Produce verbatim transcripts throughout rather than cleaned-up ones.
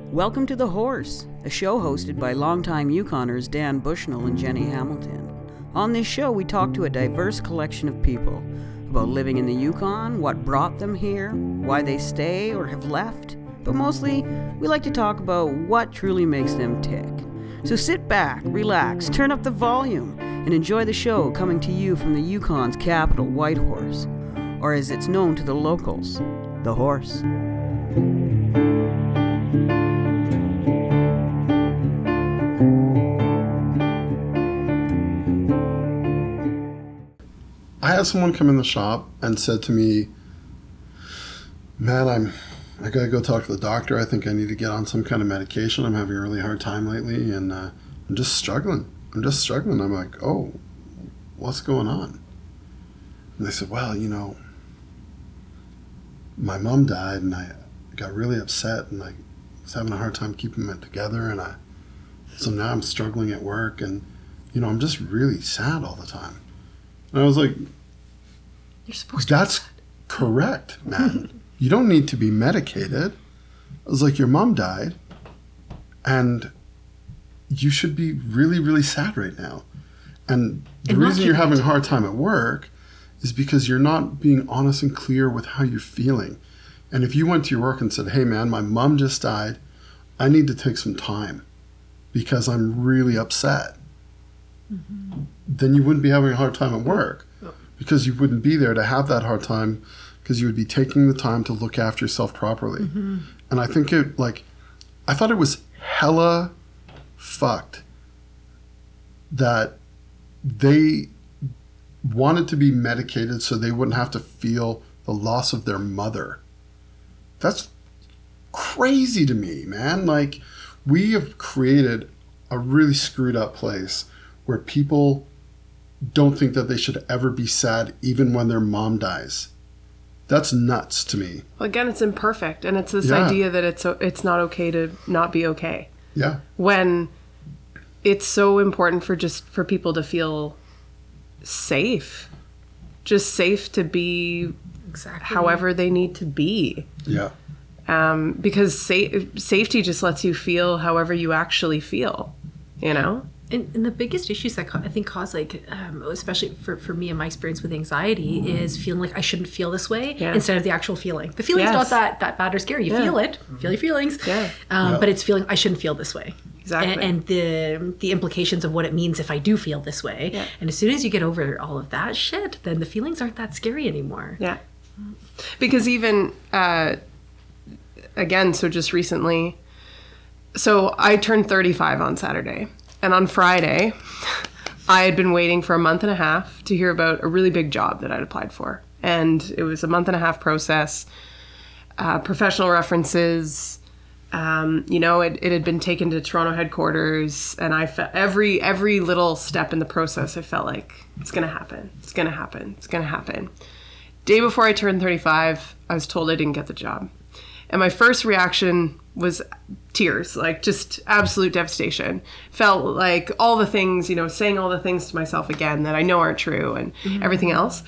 Welcome to The Horse, a show hosted by longtime Yukoners Dan Bushnell and Jenny Hamilton. On this show, we talk to a diverse collection of people about living in the Yukon, what brought them here, why they stay or have left, but mostly, we like to talk about what truly makes them tick. So sit back, relax, turn up the volume, and enjoy the show coming to you from the Yukon's capital, Whitehorse, or as it's known to the locals, The Horse. I had someone come in the shop and said to me, man, I'm, I gotta go talk to the doctor. I think I need to get on some kind of medication. I'm having a really hard time lately and uh, I'm just struggling. I'm just struggling. I'm like, oh, what's going on? And they said, well, you know, my mom died and I got really upset and I was having a hard time keeping it together. And I, so now I'm struggling at work and, you know, I'm just really sad all the time. And I was like, you're supposed to. That's correct, man. You don't need to be medicated. I was like, your mom died and you should be really, really sad right now. And the and reason you're having a hard time at work is because you're not being honest and clear with how you're feeling. And if you went to your work and said, hey man, my mom just died, I need to take some time because I'm really upset. Mm-hmm. Then you wouldn't be having a hard time at work because you wouldn't be there to have that hard time because you would be taking the time to look after yourself properly. Mm-hmm. And I think it, like, I thought it was hella fucked that they wanted to be medicated so they wouldn't have to feel the loss of their mother. That's crazy to me, man. Like, we have created a really screwed up place where people don't think that they should ever be sad even when their mom dies. That's nuts to me. Well, again, it's imperfect, and it's this yeah. idea that it's it's not okay to not be okay. Yeah. When it's so important for just for people to feel safe, just safe to be exactly however they need to be. Yeah. Um, because sa- safety just lets you feel however you actually feel, you know? And, and the biggest issues that I think cause, like, um, especially for, for me and my experience with anxiety, mm-hmm. is feeling like I shouldn't feel this way yeah. instead of the actual feeling. The feeling's yes. not that, that bad or scary. You yeah. feel it, feel your feelings, yeah. Um, yeah. but it's feeling I shouldn't feel this way. Exactly. And, and the the implications of what it means if I do feel this way. Yeah. And as soon as you get over all of that shit, then the feelings aren't that scary anymore. Yeah. Because even, uh, again, so just recently, so I turned thirty-five on Saturday. And on Friday, I had been waiting for a month and a half to hear about a really big job that I'd applied for. And it was a month and a half process, uh, professional references. Um, you know, it, it had been taken to Toronto headquarters. And I felt every, every little step in the process, I felt like it's going to happen. It's going to happen. It's going to happen. Day before I turned thirty-five, I was told I didn't get the job. And my first reaction was tears, like just absolute devastation. Felt like all the things, you know, saying all the things to myself again that I know aren't true and mm-hmm. everything else.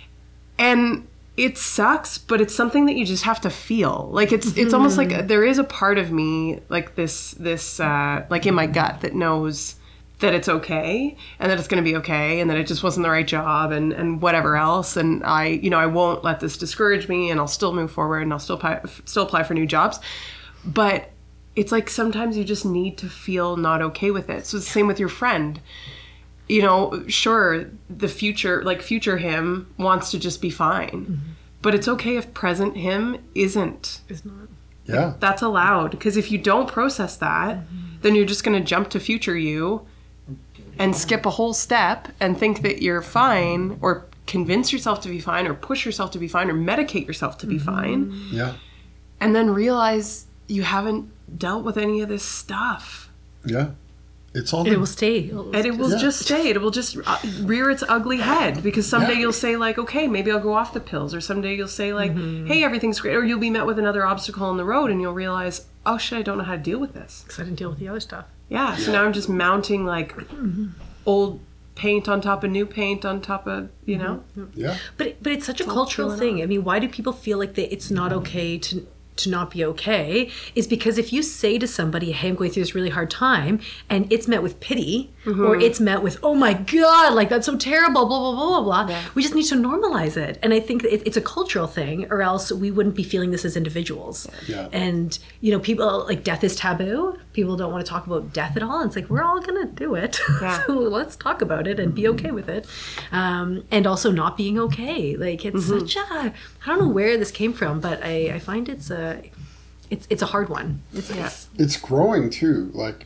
And it sucks, but it's something that you just have to feel. Like it's mm-hmm. it's almost like there is a part of me, like this, this uh, like in my gut that knows that it's okay and that it's going to be okay and that it just wasn't the right job and, and whatever else. And I, you know, I won't let this discourage me and I'll still move forward and I'll still apply, still apply for new jobs. But it's like sometimes you just need to feel not okay with it. So it's the same with your friend. You know, sure, the future, like future him wants to just be fine. Mm-hmm. But it's okay if present him isn't. It's not. Yeah. Like, that's allowed. Because if you don't process that, mm-hmm. then you're just going to jump to future you and skip a whole step and think that you're fine or convince yourself to be fine or push yourself to be fine or medicate yourself to be mm-hmm. fine. Yeah. And then realize you haven't dealt with any of this stuff. Yeah. It's all and the, it will stay. It will and it will yeah. just stay. It will just rear its ugly head because someday yeah. you'll say like, okay, maybe I'll go off the pills. Or someday you'll say like, mm-hmm. hey, everything's great. Or you'll be met with another obstacle on the road and you'll realize, oh shit, I don't know how to deal with this. Because I didn't deal with the other stuff. Yeah, so now I'm just mounting like mm-hmm. old paint on top of new paint on top of, you know? Yeah. But but it's such a cultural thing. I mean, why do people feel like they, it's not okay to to not be okay is because if you say to somebody, hey, I'm going through this really hard time, and it's met with pity, mm-hmm. or it's met with, oh my God, like that's so terrible, blah, blah, blah, blah, blah. Yeah. We just need to normalize it. And I think it, it's a cultural thing, or else we wouldn't be feeling this as individuals. Yeah. And, you know, people, like, death is taboo. People don't want to talk about death at all. And it's like, we're all going to do it. Yeah. So let's talk about it and be okay with it. Um, and also not being okay. Like, it's mm-hmm. such a, I don't know where this came from, but I, I find it's a, it's it's a hard one. It's, yeah. it's, it's growing too. Like,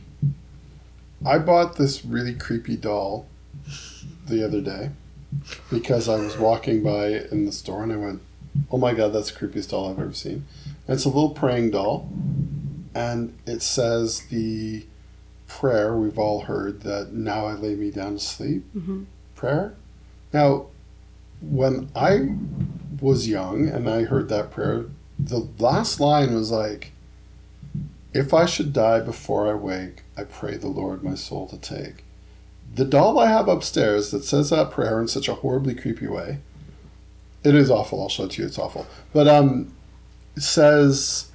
I bought this really creepy doll the other day because I was walking by in the store and I went, oh my God, that's the creepiest doll I've ever seen. And it's a little praying doll, and it says the prayer we've all heard, that now I lay me down to sleep mm-hmm. prayer. Now, when I was young and I heard that prayer, the last line was like, if I should die before I wake, I pray the Lord my soul to take. The doll I have upstairs that says that prayer in such a horribly creepy way, it is awful, I'll show it to you, it's awful. But um, it says,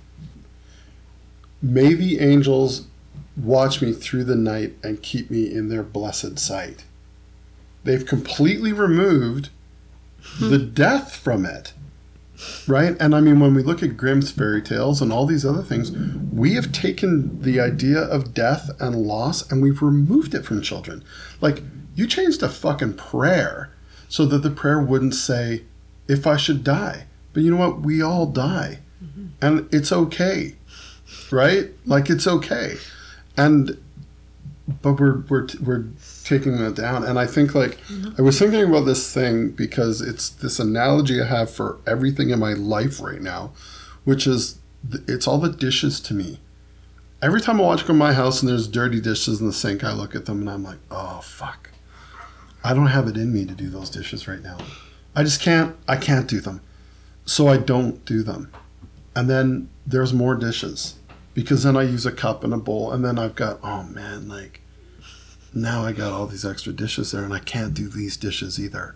may the angels watch me through the night and keep me in their blessed sight. They've completely removed the death from it, right? And I mean, when we look at Grimm's fairy tales and all these other things, we have taken the idea of death and loss and we've removed it from children. Like, you changed a fucking prayer so that the prayer wouldn't say, if I should die. But you know what? We all die. Mm-hmm. And it's okay, right? Like, it's okay. And but we're we're we're taking that down. And I think, like, mm-hmm. I was thinking about this thing because it's this analogy I have for everything in my life right now, which is it's all the dishes to me. Every time I walk in my house and there's dirty dishes in the sink, I look at them and I'm like, oh fuck, I don't have it in me to do those dishes right now. I just can't. I can't do them, so I don't do them. And then there's more dishes. Because then I use a cup and a bowl, and then I've got, oh man, like, now I got all these extra dishes there, and I can't do these dishes either.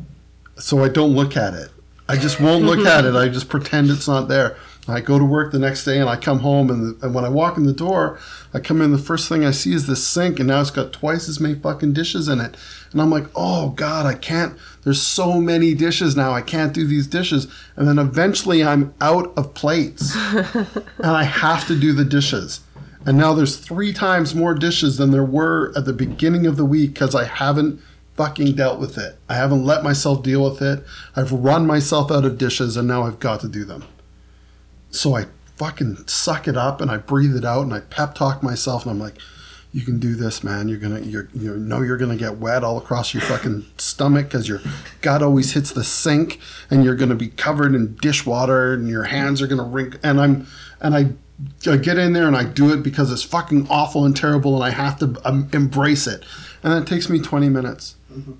So I don't look at it. I just won't look at it. I just pretend it's not there. I go to work the next day, and I come home, and, the, and when I walk in the door, I come in, the first thing I see is this sink, and now it's got twice as many fucking dishes in it. And I'm like, oh God, I can't, there's so many dishes now, I can't do these dishes. And then eventually I'm out of plates, and I have to do the dishes. And now there's three times more dishes than there were at the beginning of the week because I haven't fucking dealt with it. I haven't let myself deal with it. I've run myself out of dishes, and now I've got to do them. So I fucking suck it up and I breathe it out and I pep talk myself and I'm like, you can do this, man. You're gonna, you're, you know, you're gonna get wet all across your fucking stomach because your gut always hits the sink, and you're gonna be covered in dishwater and your hands are gonna wrinkle. And I'm, and I, I get in there and I do it because it's fucking awful and terrible, and I have to um, embrace it. And it takes me twenty minutes.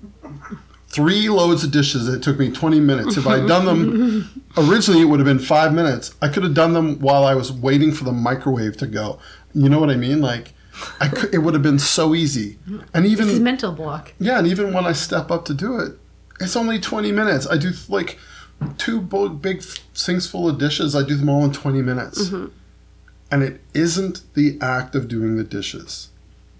Three loads of dishes. It took me twenty minutes. If I had done them originally, it would have been five minutes. I could have done them while I was waiting for the microwave to go. You know what I mean? Like, I could, it would have been so easy. And even this is mental block. Yeah, and even when I step up to do it, it's only twenty minutes. I do like two big sinks full of dishes. I do them all in twenty minutes. Mm-hmm. And it isn't the act of doing the dishes.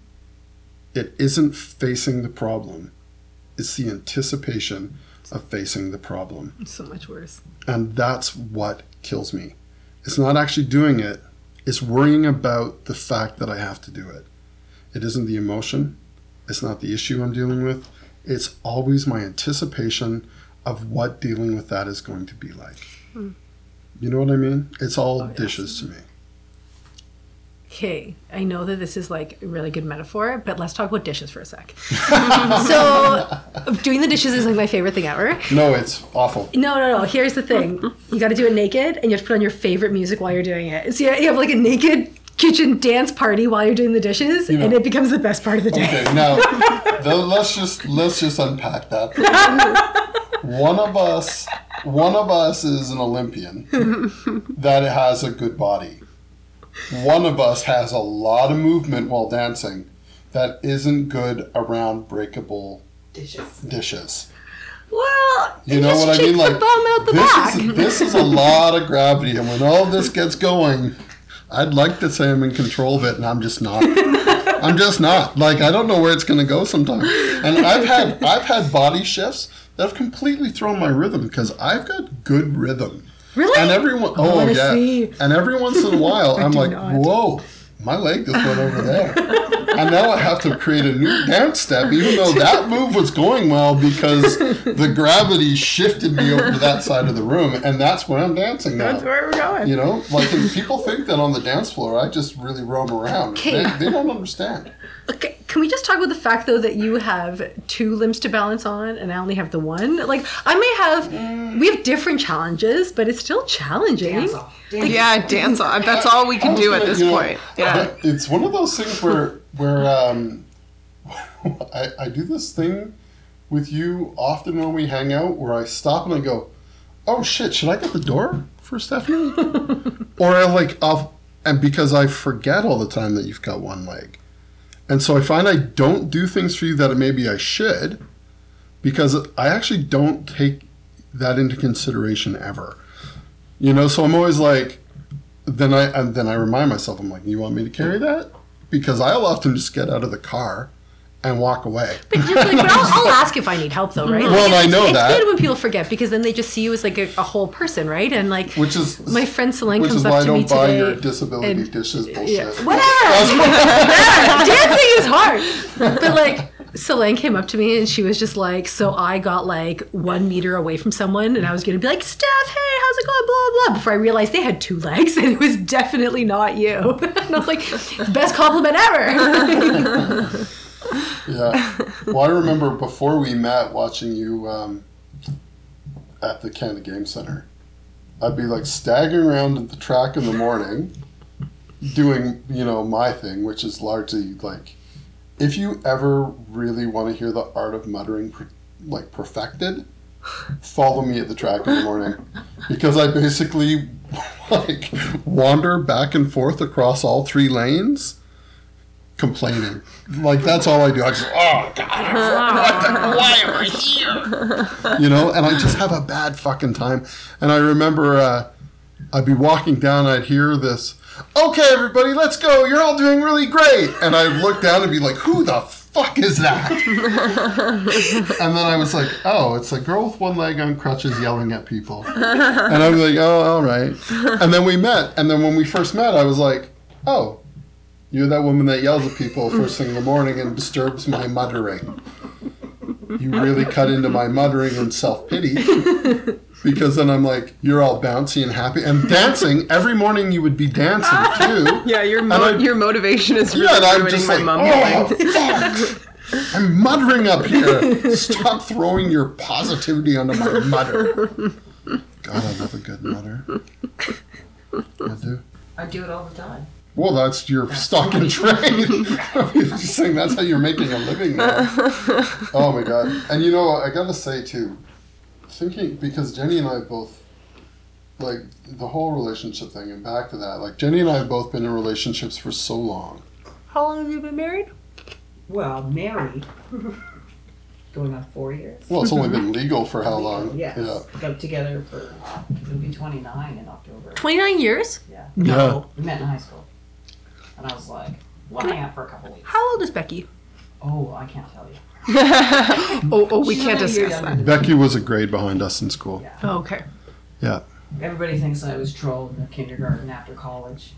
It isn't facing the problem. It's the anticipation of facing the problem. It's so much worse. And that's what kills me. It's not actually doing it. It's worrying about the fact that I have to do it. It isn't the emotion. It's not the issue I'm dealing with. It's always my anticipation of what dealing with that is going to be like. Hmm. You know what I mean? It's all oh, yes. dishes to me. Okay, I know that this is like a really good metaphor, but let's talk about dishes for a sec. So, doing the dishes is like my favorite thing ever. No, it's awful. No, no, no. Here's the thing. You got to do it naked, and you have to put on your favorite music while you're doing it. So you have like a naked kitchen dance party while you're doing the dishes, you know, and it becomes the best part of the day. Okay, now, let's just, let's just unpack that. One of us, one of us is an Olympian that has a good body. One of us has a lot of movement while dancing that isn't good around breakable dishes. dishes. Well, you know what I mean? Like, the bum out the this back. is this is a lot of gravity, and when all this gets going, I'd like to say I'm in control of it, and I'm just not. I'm just not. Like, I don't know where it's going to go sometimes. And I've had I've had body shifts that have completely thrown my rhythm because I've got good rhythm. Really? And everyone, oh yeah. See. And every once in a while, I'm like, not. whoa, my leg just went over there. And now I have to create a new dance step, even though that move was going well because the gravity shifted me over to that side of the room, and that's where I'm dancing now. That's where we're going. You know, like if people think that on the dance floor I just really roam around. Okay. They, they don't understand. Okay, can we just talk about the fact though that you have two limbs to balance on and I only have the one? Like I may have, we have different challenges, but it's still challenging. Dance off. Dance Yeah, dance off. That's all we can do at this You know, point. Yeah. It's one of those things where where um, I, I do this thing with you often when we hang out where I stop and I go, oh shit, should I get the door for Stephanie? Or I like, I'll, and because I forget all the time that you've got one leg. And so I find I don't do things for you that maybe I should because I actually don't take that into consideration ever. You know, so I'm always like, then I and then I remind myself, I'm like, you want me to carry that? Because I'll often just get out of the car and walk away. But, just like, but I'll, I'll ask if I need help though, right? Like, Well, it's, I know it's that. good when people forget because then they just see you as like a, a whole person, right? And like, Which is my friend Celine which comes is up why I to me don't buy today. your disability and- dishes bullshit. Yeah, whatever. Yeah, dancing is hard. But like, Celine came up to me and she was just like, so I got like one meter away from someone and I was gonna be like, Steph, hey, how's it going? Blah blah. Before I realized they had two legs and it was definitely not you. And I was like, best compliment ever. Yeah. Well, I remember before we met watching you um, at the Canada Game Center. I'd be like staggering around at the track in the morning doing, you know, my thing, which is largely like, if you ever really want to hear the art of muttering like perfected, follow me at the track in the morning. Because I basically like wander back and forth across all three lanes complaining. Like that's all I do. I just, oh God, why am I here? You know, and I just have a bad fucking time. And I remember uh, I'd be walking down, I'd hear this, okay, everybody, let's go. You're all doing really great. And I'd look down and be like, who the fuck is that? And then I was like, oh, it's a girl with one leg on crutches yelling at people. And I was like, oh, all right. And then we met. And then when we first met, I was like, oh, you're that woman that yells at people first thing in the morning and disturbs my muttering. You really cut into my muttering and self-pity. Because then I'm like, you're all bouncy and happy. And dancing, every morning you would be dancing too. Yeah, your And mo- I'd- your motivation is Yeah, really and I'm ruining just my like, mum oh, yelling. fuck. I'm muttering up here. Stop throwing your positivity onto my mutter. God, I love a good mutter. I do. I do it all the time. Well, that's your stock and trade. Just saying that's how you're making a living now. Oh my God. And you know, I gotta say too, thinking, because Jenny and I both, like the whole relationship thing, and back to that, like Jenny and I have both been in relationships for so long. How long have you been married? Well, married. Going on four years. Well, it's only been legal for how long? Yes. Yeah. Got together for, it'll be twenty-nine in October. twenty-nine years? Yeah. No. We met in high school. And I was like, we'll hang out for a couple weeks. How old is Becky? Oh, I can't tell you. oh, oh, we She's can't only a year discuss younger that. than Becky was a grade behind us in school. Yeah. Oh, okay. Yeah. Everybody thinks I was trolled in kindergarten after college.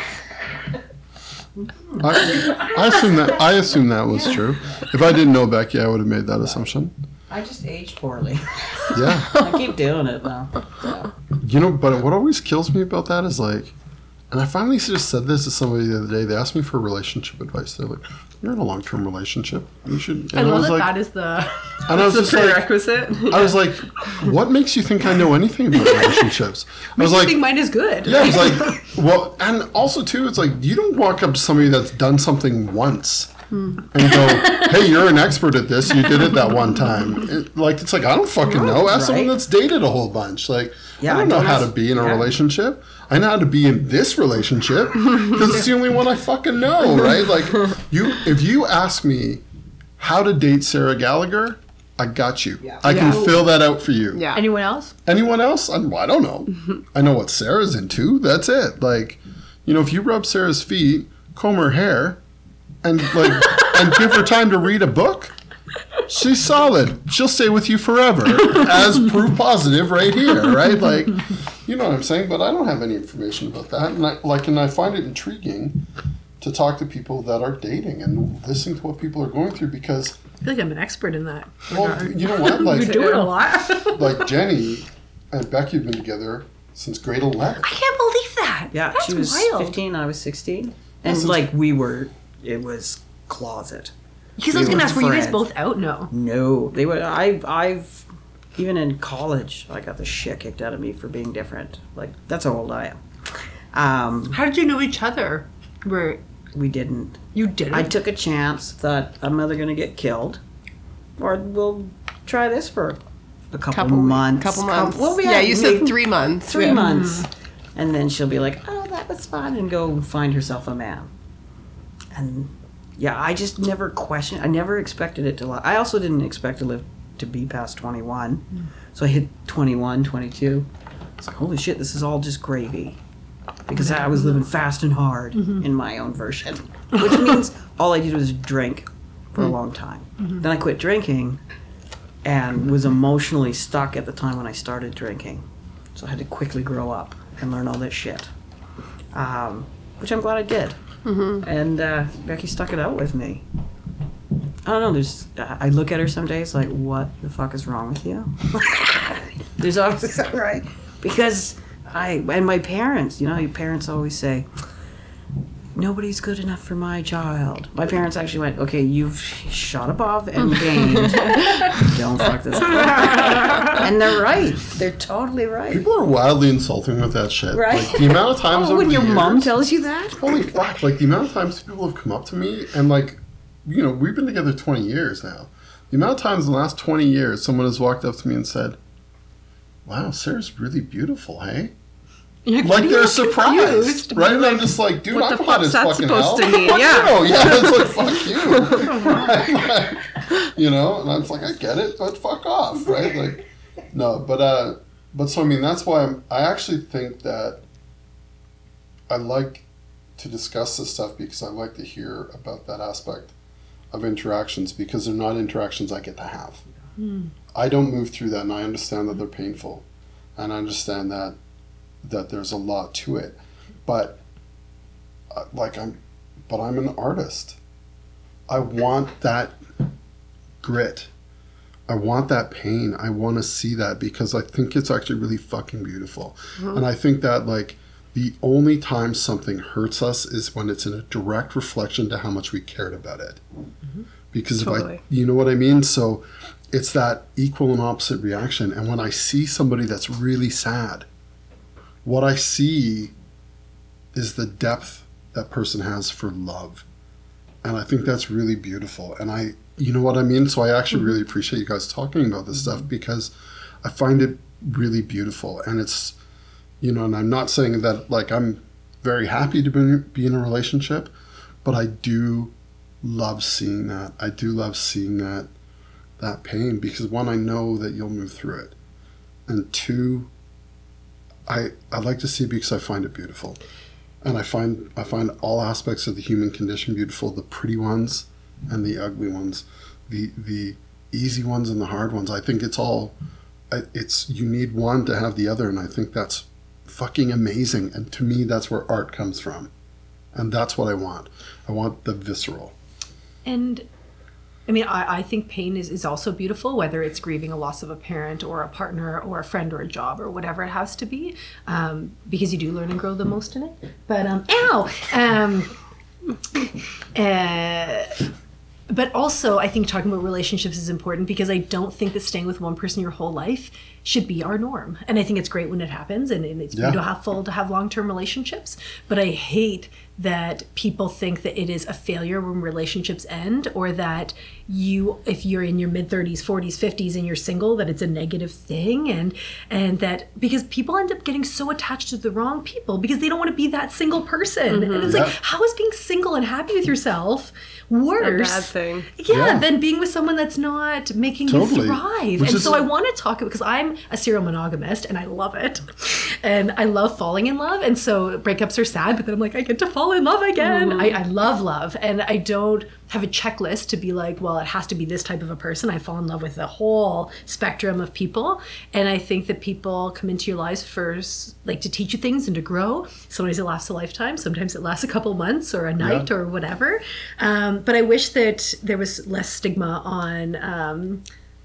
I, I assume that I assume that was true. If I didn't know Becky, I would have made that assumption. I just aged poorly. Yeah. I keep doing it now. So. You know, but what always kills me about that is like, and I finally just said this to somebody the other day. They asked me for relationship advice. They're like, "You're in a long-term relationship. You should." And I love was that like, that is the... and I was It's just a like, prerequisite. I was like, "What makes you think I know anything about relationships?" I was I like, think mine is good. "Yeah." I was like, "Well," and also too, it's like you don't walk up to somebody that's done something once. Hmm. And go, hey, you're an expert at this. You did it that one time. It, like it's like I don't fucking know. Ask someone Right. that's dated a whole bunch. Like Yeah, I don't I know don't how know. to be in a Yeah. relationship. I know how to be in this relationship because it's the only one I fucking know, right? Like you, if you ask me how to date Sarah Gallagher, I got you. Yeah. I can Yeah. fill that out for you. Yeah. Anyone else? Anyone else? I, I don't know. I know what Sarah's into. That's it. Like, you know, if you rub Sarah's feet, comb her hair, and like, and give her time to read a book, she's solid. She'll stay with you forever, as proof positive right here, right? Like, you know what I'm saying? But I don't have any information about that, and I, like, and I find it intriguing to talk to people that are dating and listening to what people are going through because, I feel like I'm an expert in that. well, regard. you know what? Like, You do it a lot. like Jenny and Becky have been together since grade eleven. I can't believe that. Yeah, That's she was wild. fifteen, I was sixteen. And This is- like we were, it was closet. Because I was We going to were ask, were you guys friends. both out? No. No, they were. I, I've, even in college, I got the shit kicked out of me for being different. Like that's how old I am. Um, How did you know each other? Were we didn't. you didn't? I took a chance. Thought I'm either gonna get killed, or we'll try this for a couple, Couple months. Couple months. Couple- well, we yeah, had you said maybe three months. Three Yeah. months, and then she'll be like, "Oh, that was fun," and go find herself a man. And yeah, I just never questioned. I never expected it to. Li- I also didn't expect to live to be past twenty-one. So I hit twenty-one, twenty-two. It's like, holy shit, this is all just gravy. Because I was living fast and hard in my own version. Which means all I did was drink for a long time. Then I quit drinking and was emotionally stuck at the time when I started drinking. So I had to quickly grow up and learn all this shit. Um, which I'm glad I did. And uh, Becky stuck it out with me. I don't know, there's, I look at her some days like, what the fuck is wrong with you? There's obviously something right. Because I, and my parents, you know, your parents always say, nobody's good enough for my child. My parents actually went, okay, you've shot above and gained. Don't fuck this up. And they're right. They're totally right. People are wildly insulting with that shit. Right? Like, the amount of times Oh, over when the your years, mom tells you that? holy fuck, like the amount of times people have come up to me and like, you know, we've been together twenty years now. The amount of times in the last twenty years someone has walked up to me and said, wow, Sarah's really beautiful, hey? You're Like getting they're all surprised, confused. right? And I'm just like, dude, what I'm the hot fuck's as that fucking supposed hell. to mean? Fuck Yeah. you. Yeah, it's like, fuck you. You know, and I was like, I get it, but fuck off, right? Like, no, but, uh, but so, I mean, that's why I'm, I actually think that I like to discuss this stuff because I like to hear about that aspect of interactions because they're not interactions I get to have. Mm. I don't move through that, and I understand that they're painful, and I understand that that there's a lot to it, but uh, like I'm, but I'm an artist. I want that grit. I want that pain. I want to see that because I think it's actually really fucking beautiful, Mm-hmm. and I think that like the only time something hurts us is when it's in a direct reflection to how much we cared about it. Mm-hmm. Because if Totally. I, you know what I mean? So it's that equal and opposite reaction. And when I see somebody that's really sad, what I see is the depth that person has for love. And I think that's really beautiful. And I, you know what I mean? So I actually really appreciate you guys talking about this stuff because I find it really beautiful. And it's, you know, and I'm not saying that like I'm very happy to be, be in a relationship, but I do love seeing that. I do love seeing that that pain because one, I know that you'll move through it, and two, I I like to see it because I find it beautiful, and I find I find all aspects of the human condition beautiful, the pretty ones and the ugly ones, the the easy ones and the hard ones. I think it's all it's you need one to have the other, and I think that's fucking amazing. And to me, that's where art comes from, and that's what I want. I want the visceral. And I mean, I, I think pain is, is also beautiful, whether it's grieving a loss of a parent or a partner or a friend or a job or whatever it has to be, um, because you do learn and grow the most in it. But, um, ow! Um, uh, but also, I think talking about relationships is important because I don't think that staying with one person your whole life should be our norm. And I think it's great when it happens, and, and it's Yeah. beautiful to have long-term relationships. But I hate that people think that it is a failure when relationships end, or that you, if you're in your mid thirties, forties, fifties and you're single, that it's a negative thing. And and that because people end up getting so attached to the wrong people because they don't want to be that single person. And it's Yeah. like, how is being single and happy with yourself worse? A bad thing. Yeah, Yeah. than being with someone that's not making Totally. you thrive. Which and is- so I want to talk, because I'm a serial monogamist and I love it. And I love falling in love. And so breakups are sad, but then I'm like, I get to fall in love again. I, I love love. And I don't have a checklist to be like, well, it has to be this type of a person. I fall in love with the whole spectrum of people. And I think that people come into your lives first, like to teach you things and to grow. Sometimes it lasts a lifetime. Sometimes it lasts a couple months or a night Yeah. or whatever. Um, but I wish that there was less stigma on um,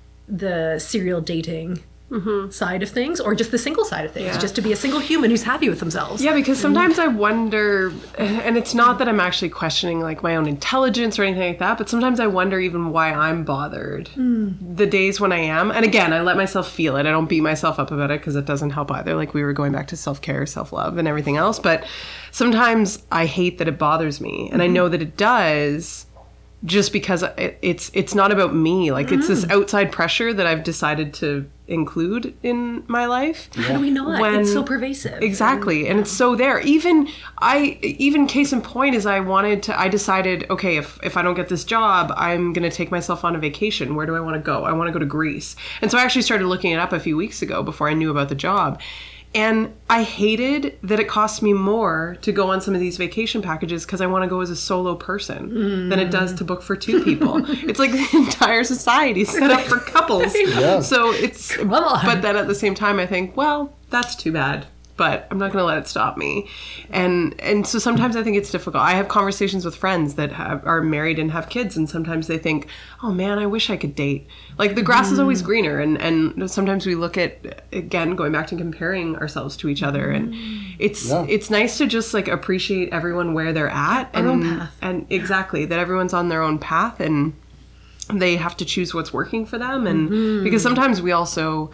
the serial dating side of things, or just the single side of things, Yeah. just to be a single human who's happy with themselves. Yeah, because sometimes I wonder, and it's not that I'm actually questioning like my own intelligence or anything like that, but sometimes I wonder even why I'm bothered the days when I am. And again, I let myself feel it. I don't beat myself up about it because it doesn't help either. Like we were going back to self-care, self-love and everything else. But sometimes I hate that it bothers me. And I know that it does just because it, it's it's not about me. Like it's this outside pressure that I've decided to include in my life. How do we not? When- It's so pervasive. Exactly. And it's so there. Even I even case in point is I wanted to I decided, okay, if if I don't get this job, I'm going to take myself on a vacation. Where do I want to go? I want to go to Greece. And so I actually started looking it up a few weeks ago before I knew about the job. And I hated that it cost me more to go on some of these vacation packages because I want to go as a solo person mm. than it does to book for two people. It's like the entire society is set up for couples. Yeah. So it's, Come on. but then at the same time, I think, well, that's too bad. But I'm not going to let it stop me. And and so sometimes I think it's difficult. I have conversations with friends that have, are married and have kids, and sometimes they think, oh man, I wish I could date. Like the grass mm. is always greener. And, and sometimes we look at, again, going back to comparing ourselves to each other. And it's Yeah. it's nice to just like appreciate everyone where they're at. Our and, own path. And exactly, that everyone's on their own path and they have to choose what's working for them. And Mm-hmm. because sometimes we also...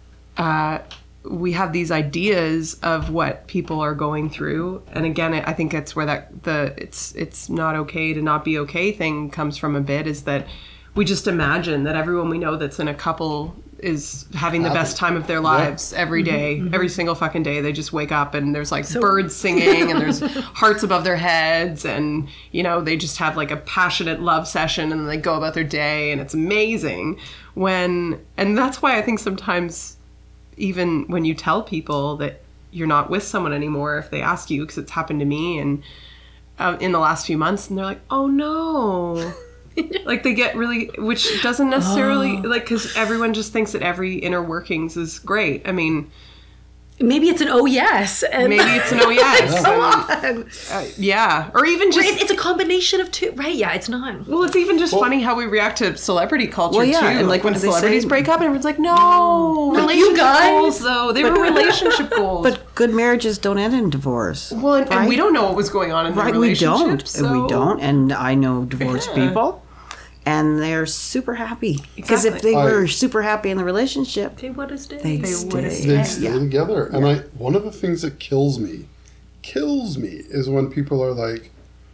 Uh, we have these ideas of what people are going through, and again, I think it's where that the it's it's not okay to not be okay thing comes from a bit. Is that we just imagine that everyone we know that's in a couple is having the Happy. best time of their lives every day, Mm-hmm. every single fucking day. They just wake up and there's like birds singing and there's hearts above their heads, and you know they just have like a passionate love session and then they go about their day and it's amazing. When and that's why I think sometimes. Even when you tell people that you're not with someone anymore, if they ask you, because it's happened to me and uh, in the last few months, and they're like, oh no. Like they get really, which doesn't necessarily, like, because everyone just thinks that every inner workings is great. I mean, Maybe it's an oh yes. And maybe it's an oh yes. Come and, on. uh, yeah. Or even just, It- it's a combination of two. Right, yeah, it's not. well, it's even just funny how we react to celebrity culture Well, yeah, too. and, like, when what do they celebrities say? break up and everyone's like, no, But relationship you guys- goals though. They were relationship goals. But good marriages don't end in divorce. Well, and, and we right? don't know what was going on in the Right, we relationship. don't. So. We don't. And I know divorced Yeah. people, and they're super happy. Because if Exactly. they I- were super happy in the relationship, They would have stayed. they'd They would've stay. They stay Yeah. together. And I one of the things that kills me, kills me, is when people are like,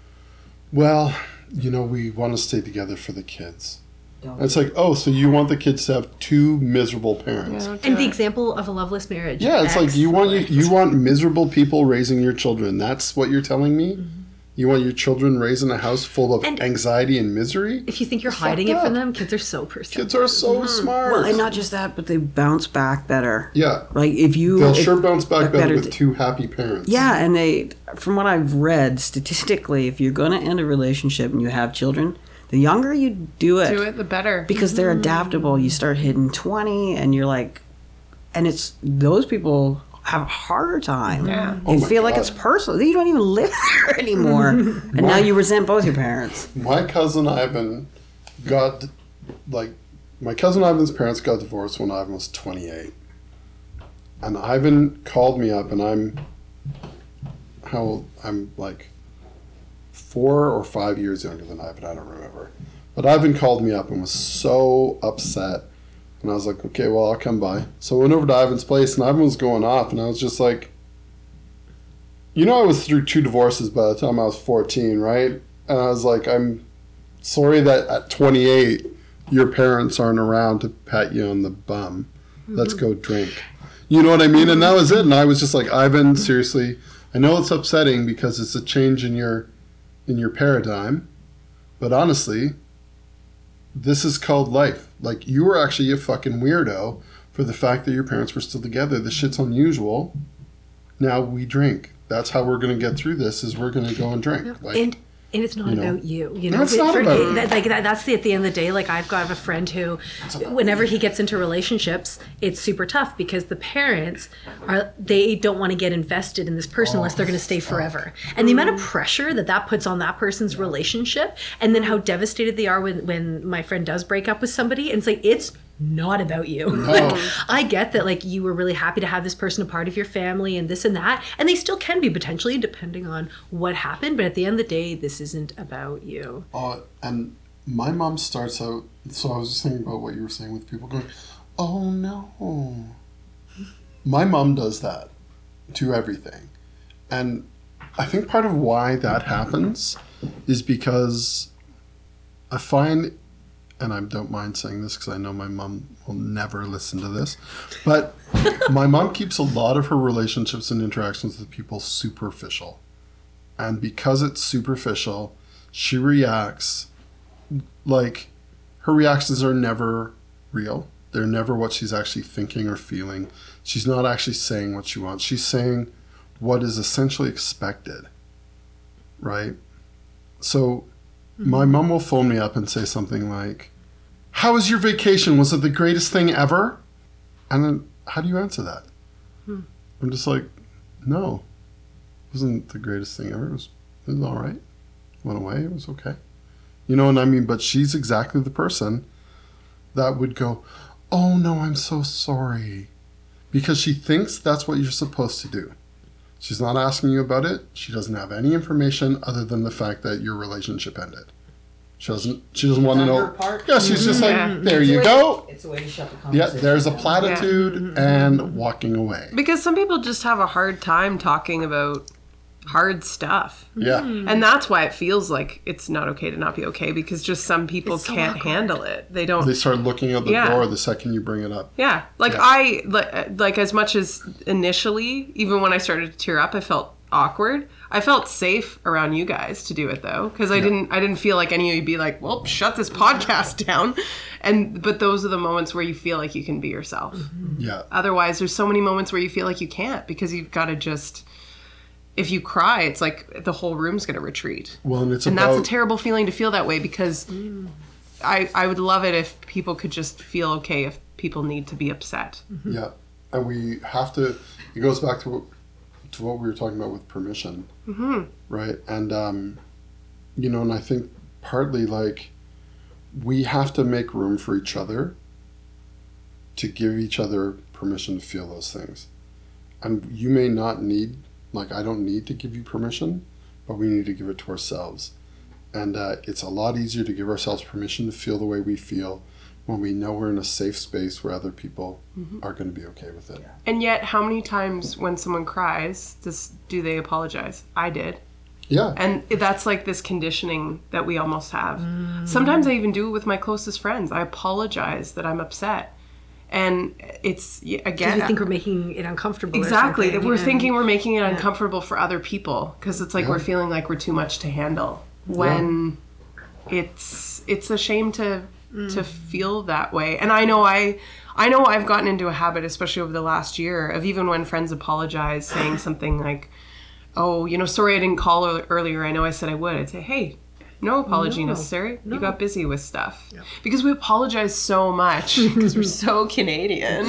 well, you know, we want to stay together for the kids. And it's like, oh, so you want the kids to have two miserable parents. Yeah, And the example of a loveless marriage. Yeah, it's like you want you, Excellent. you want miserable people raising your children. That's what you're telling me? You want your children raised in a house full of And- anxiety and misery? If you think you're It's hiding it fucked from up. them, kids are so perceptive. Kids are so smart. Well, and not just that, but they bounce back better. yeah. Like if you, They'll if- sure bounce back better, better with th- two happy parents. yeah, and they, from what I've read statistically, if you're going to end a relationship and you have children, the younger you do it, do it, the better. because they're adaptable. You start hitting twenty, and you're like, and it's those people have a harder time. Yeah. You Oh my feel like God. it's personal. You don't even live there anymore, and now you resent both your parents. My cousin Ivan got, like, my cousin Ivan's parents got divorced when Ivan was twenty-eight. And Ivan called me up, and I'm, how old? I'm like four or five years younger than Ivan, I don't remember. But Ivan called me up and was so upset And I was like, okay, well, I'll come by. So I went over to Ivan's place, and Ivan was going off, and I was just like, you know, I was through two divorces by the time I was fourteen, right? And I was like, I'm sorry that at twenty-eight, your parents aren't around to pat you on the bum. Mm-hmm. Let's go drink. You know what I mean? And that was it. And I was just like, Ivan, seriously, I know it's upsetting because it's a change in your in your paradigm, but honestly, this is called life. Like, you were actually a fucking weirdo for the fact that your parents were still together. This shit's unusual. Now we drink. That's how we're going to get through this, is we're going to go and drink. Like, and and it's not you know, about you. You know, no, it's not for, about that, like that, that's the at the end of the day. Like, I've got a friend who, whenever he gets into relationships, it's super tough because the parents are they don't want to get invested in this person oh, unless they're going to stay forever. And the amount of pressure that that puts on that person's relationship, and then how devastated they are when when my friend does break up with somebody, and it's like it's not about you. No. Like, I get that, like, you were really happy to have this person a part of your family and this and that, and they still can be potentially, depending on what happened, but at the end of the day, this isn't about you. Uh, and my mom starts out, so I was just thinking about what you were saying with people going, oh no. My mom does that to everything. And I think part of why that happens is because I find, and I don't mind saying this because I know my mom will never listen to this, but my mom keeps a lot of her relationships and interactions with people superficial. And because it's superficial, she reacts like her reactions are never real. They're never what she's actually thinking or feeling. She's not actually saying what she wants. She's saying what is essentially expected, right? So my mom will phone me up and say something like, how was your vacation? Was it the greatest thing ever? And then how do you answer that? Hmm. I'm just like, no, it wasn't the greatest thing ever. It was, it was all right. Went away. It was okay. You know what I mean? But she's exactly the person that would go, oh no, I'm so sorry. Because she thinks that's what you're supposed to do. She's not asking you about it. She doesn't have any information other than the fact that your relationship ended. She doesn't. She doesn't want to know. Yeah, she's just like, Yeah. there It's a you way- go. It's a way to shut the Yeah, conversation there's a down. platitude and walking away. Because some people just have a hard time talking about hard stuff. Yeah. And that's why it feels like it's not okay to not be okay, because just some people It's so can't awkward. handle it. They don't. They start looking out the Yeah. door the second you bring it up. Yeah. Like Yeah. I, like, like as much as initially, even when I started to tear up, I felt awkward. I felt safe around you guys to do it though, because I didn't, I didn't feel like any of you'd be like, well, shut this podcast down. And, but those are the moments where you feel like you can be yourself. Yeah. Otherwise, there's so many moments where you feel like you can't, because you've got to just, if you cry, it's like the whole room's going to retreat. Well, and it's And about that's a terrible feeling to feel that way, because I, I would love it if people could just feel okay if people need to be upset. yeah, and we have to. It goes back to what to what we were talking about with permission, mm-hmm. right? And um, you know, and I think partly like we have to make room for each other to give each other permission to feel those things, and you may not need. Like, I don't need to give you permission, but we need to give it to ourselves. And uh, it's a lot easier to give ourselves permission to feel the way we feel when we know we're in a safe space where other people mm-hmm. are going to be okay with it. Yeah. And yet, how many times when someone cries, does, do they apologize? I did. Yeah. And that's like this conditioning that we almost have. Mm. Sometimes I even do it with my closest friends. I apologize that I'm upset. And it's, again, we think we're making it uncomfortable. Exactly. Or something. We're Yeah. thinking we're making it Yeah. uncomfortable for other people, because it's like Yeah. we're feeling like we're too much to handle, when it's it's a shame to to feel that way. And I know I I know I've gotten into a habit, especially over the last year, of even when friends apologize, saying something like, oh, you know, sorry I didn't call ear- earlier. I know I said I would. I'd say, hey, no apology No, necessary. no. You got busy with stuff. Because we apologize so much because we're so Canadian.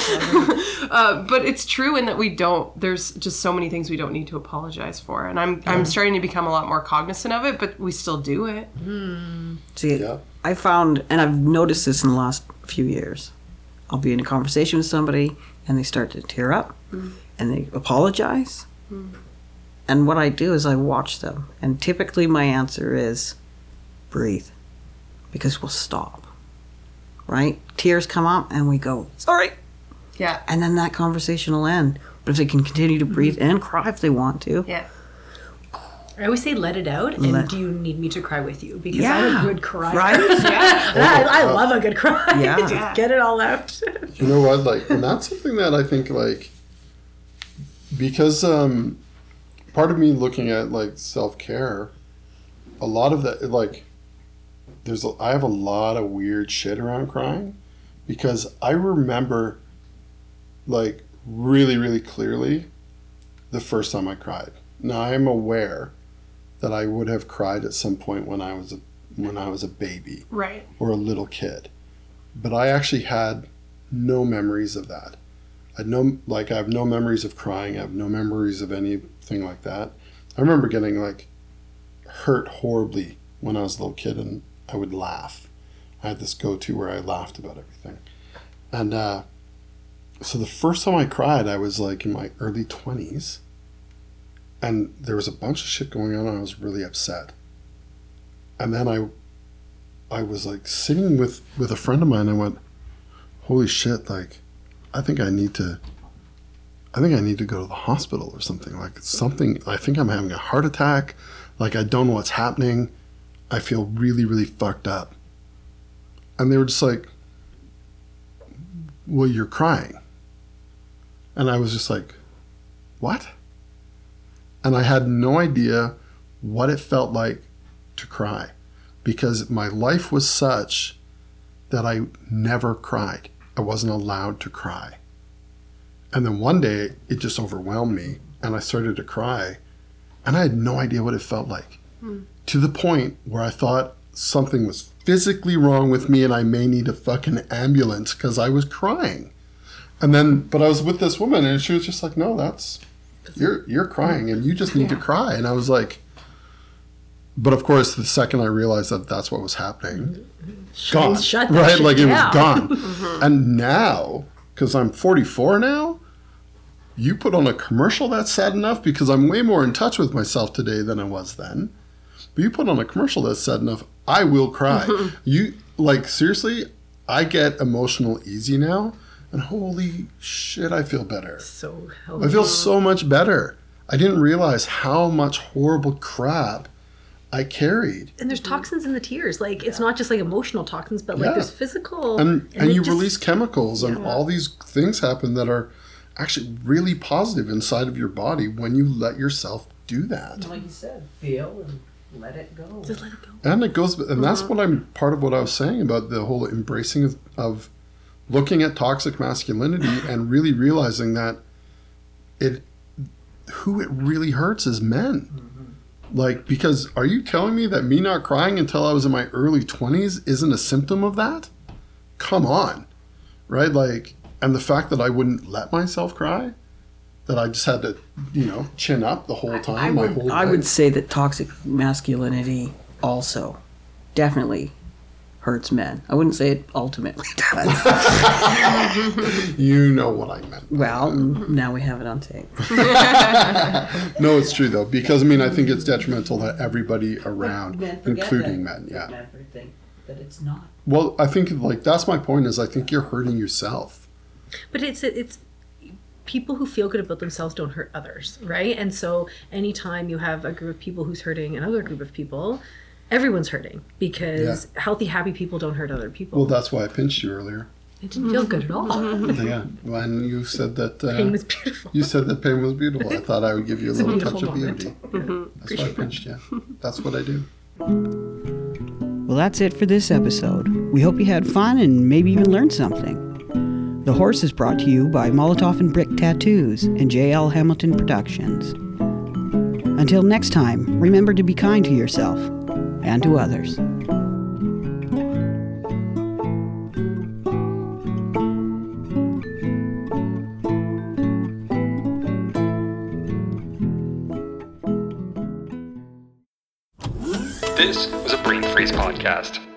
uh, but it's true in that we don't, there's just so many things we don't need to apologize for. And I'm I'm starting to become a lot more cognizant of it, but we still do it. See, Yeah. I found, and I've noticed this in the last few years, I'll be in a conversation with somebody and they start to tear up and they apologize. And what I do is I watch them. And typically my answer is breathe, because we'll stop. right? Tears come up and we go, sorry. Yeah. And then that conversation will end. But if they can continue to breathe and cry if they want to. Yeah. I always say let it out, and Let- do you need me to cry with you? Because Yeah. I'm a good crier. Right? Yeah. I, I love a good cry. Yeah. Just get it all out. You know what? Like, and that's something that I think, like, because um, part of me looking at like self care, a lot of that, like, there's a, I have a lot of weird shit around crying, because I remember, like, really, really clearly, the first time I cried. Now I am aware that I would have cried at some point when I was a when I was a baby. Right. Or a little kid. But I actually had no memories of that. I had no, like, I have no memories of crying. I have no memories of anything like that. I remember getting, like, hurt horribly when I was a little kid, and I would laugh. I had this go-to where I laughed about everything. And uh, so the first time I cried, I was, like, in my early twenties. And there was a bunch of shit going on, and I was really upset. And then I I was like sitting with, with a friend of mine, and I went, holy shit, like, I think I need to, I think I need to go to the hospital or something. Like, something, I think I'm having a heart attack. Like, I don't know what's happening. I feel really, really fucked up. And they were just like, well, you're crying. And I was just like, what? And I had no idea what it felt like to cry, because my life was such that I never cried. I wasn't allowed to cry. And then one day it just overwhelmed me, and I started to cry, and I had no idea what it felt like. Mm. To the point where I thought something was physically wrong with me and I may need a fucking ambulance because I was crying. And then, but I was with this woman, and she was just like, no, that's, you're you're crying and you just need yeah. to cry. And I was like, but of course, the second I realized that that's what was happening, gone, shut right? shit Like down. It was gone. Mm-hmm. And now, because I'm forty-four now, you put on a commercial that's sad enough, because I'm way more in touch with myself today than I was then. But you put on a commercial that's sad enough, I will cry. Mm-hmm. You, like, seriously, I get emotional easy now, and holy shit, I feel better. So healthy. I feel so much better. I didn't realize how much horrible crap I carried. And there's toxins in the tears. Like, it's not just like emotional toxins, but like yeah. there's physical. And and, and you just, release chemicals, and yeah. all these things happen that are actually really positive inside of your body when you let yourself do that. Like you said, feel and let it go. Just let it go. And it goes, and that's what I'm, part of what I was saying about the whole embracing of, of looking at toxic masculinity and really realizing that it, who it really hurts is men. Mm-hmm. Like, because are you telling me that me not crying until I was in my early twenties isn't a symptom of that? Come on, right? Like, and the fact that I wouldn't let myself cry, that I just had to, you know, chin up the whole time, I, I my would, whole life. I would say that toxic masculinity also definitely hurts men. I wouldn't say it ultimately does. You know what I meant. Well, now we have it on tape. No, it's true though, because I mean, I think it's detrimental to everybody around, including men. Yeah. Men think that it's not. Well, I think like that's my point. Is I think you're hurting yourself. But it's it's people who feel good about themselves don't hurt others, right? And so anytime you have a group of people who's hurting another group of people, everyone's hurting, because yeah. healthy, happy people don't hurt other people. Well, that's why I pinched you earlier. It didn't feel good at all. Yeah, when you said that uh, pain was beautiful. You said that pain was beautiful. I thought I would give you a It's little a touch of moment. beauty. Mm-hmm. That's why I pinched you. That's what I do. Well, that's it for this episode. We hope you had fun and maybe even learned something. The Horse is brought to you by Molotov and Brick Tattoos and J L Hamilton Productions. Until next time, remember to be kind to yourself and to others. This was a Brain Freeze podcast.